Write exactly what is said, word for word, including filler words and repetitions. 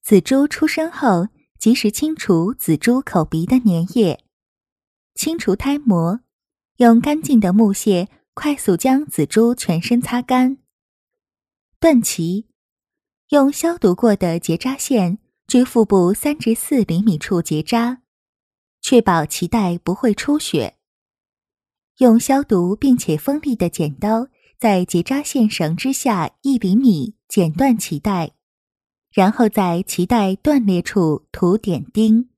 仔猪出生后，及时清除仔猪口鼻的粘液，清除胎膜，用干净的木屑快速将仔猪全身擦干。断脐，用消毒过的结扎线距腹部三至四厘米处结扎，确保脐带不会出血。用消毒并且锋利的剪刀在结扎线绳之下一厘米剪断脐带，然后在脐带断裂处涂点钉。